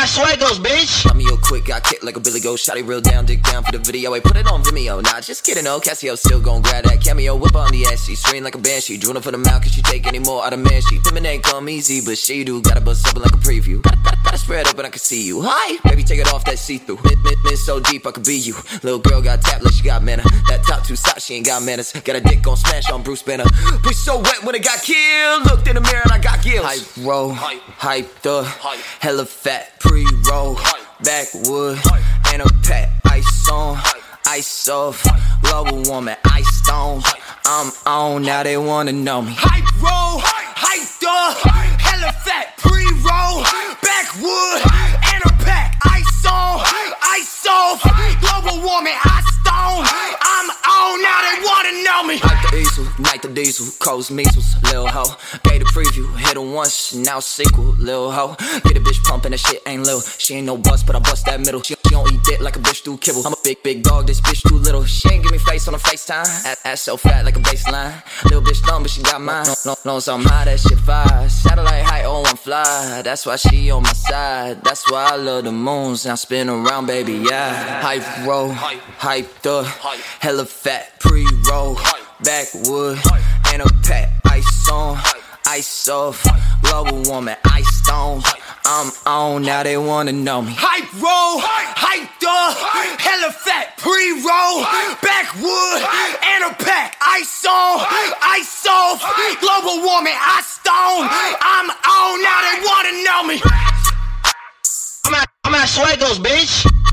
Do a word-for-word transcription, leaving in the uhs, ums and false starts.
at Suegos, bitch. Got me real quick, got kicked like a Billy Goat. Shotty real down, dick down for the video. Hey, put it on Vimeo. Nah, just kidding, no. Casio still gon' grab that cameo. Whip on the ass, she scream like a banshee. Drooling for the mouth, cause she take any more out of man. She Dimming ain't come easy, but she do. Gotta bust open like a preview. Gotta, gotta, gotta spread open, I can see you. Hi, baby, take it off that see-through. Mid, mid, mid so deep, I could be you. Little girl got tapped like she got mana. That top two socks, she ain't got manners. Got a dick gon' smash on Bruce Banner. Bitch so wet when it got killed. Looked in the mirror and I got gills. Hype roll, hype, hype the, hype. Hella fat, pre-roll, backwood, and a pack, ice on, ice off, global woman, ice stones. I'm on, now they wanna know me. Hype roll, hype the, hella fat, pre-roll, backwood, and a pack, ice on, ice off, global woman, ice stone. I'm on, now they wanna know me. Like the easel, night the diesel, coast measles, lil' ho. Gave the preview, hit her once, now sequel, lil' ho. Get a bitch pumping, that shit ain't lil'. She ain't no bust, but I bust that middle. She, she don't eat dick like a bitch do kibble. I'm a big, big dog, this bitch too little. She ain't give me face on a FaceTime. Ass, ass so fat like a baseline. Little bitch dumb, but she got mine. Long, long as I'm high, that shit fire. Satellite height, oh, I'm fly. That's why she on my side. That's why I love the moons. Now spin around, baby, yeah. Hype roll, hype the, hella fat, pre-roll, backwood, and a pack, ice on, ice off, global woman, ice stones. I'm on, now they wanna know me. Hype roll, hype the, hella fat, pre-roll, backwood, and a pack, ice on, ice off, global woman, ice stone. I'm on, now they wanna know me. I'm at, I'm at Suegos, bitch.